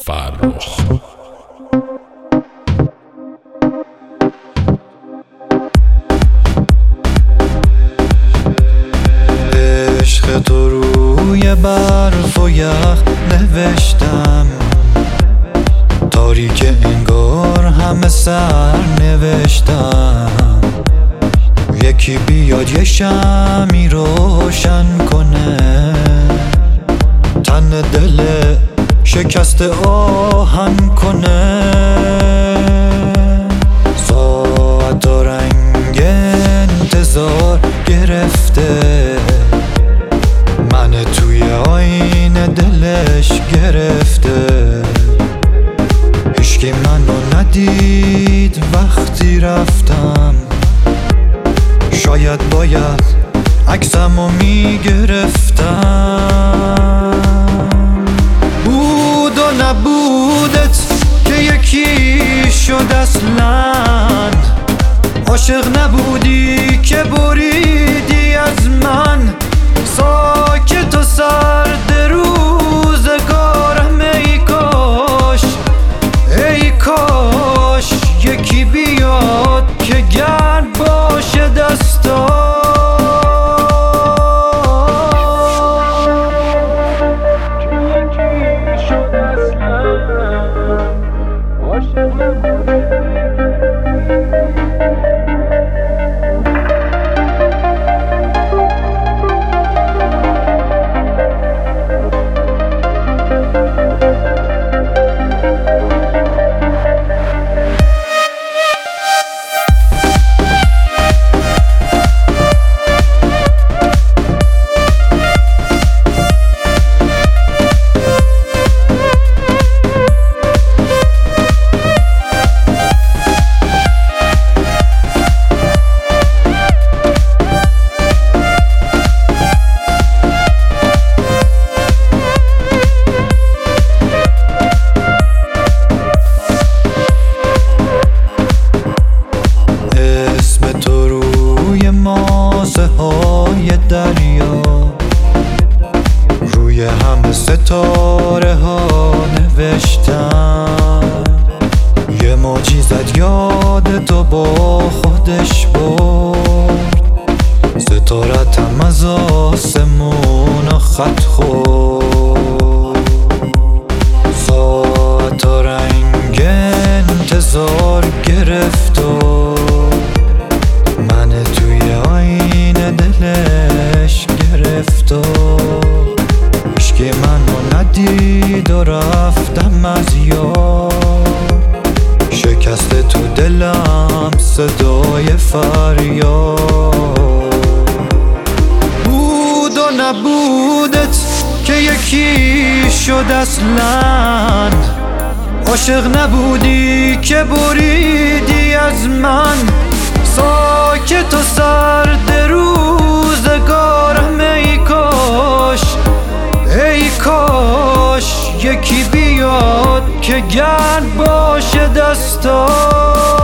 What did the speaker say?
فرخ. عشق تو روی برف و یخ نوشتم، تاریک انگار همه سر نوشتم. یکی بیاد یه شمی روشن کنه، تن دل شکست آهن کنه. ساعت و رنگ انتظار گرفته، من توی آینه دلش گرفته. هیچکی منو ندید وقتی رفتم، شاید باید عکسمو میگرفتم. بود و نبودت که یکی شد اصلا، عاشق نبودی که بریدی از من. ساکت و سرد روزگارم، ای کاش ای کاش یکی بیاد که گرد باشه دستا. دریا روی همه ستاره ها نوشتم. یه موجی زد یاد تو با خودش برد، ستارتم از آسمون خط خورد. ساعت و رنگ انتظار گرفت و من توی آینه دلش گرفت و هیچکی منو ندید و رفتم از یاد. شکست تو دلم صدای فریاد. بود و نبودت که یکی شد اصلا، عاشق نبودی که بریدی از من. ساکت و سرد روزگارم، ای کاش ای کاش یکی بیاد که گرد باشه دستا.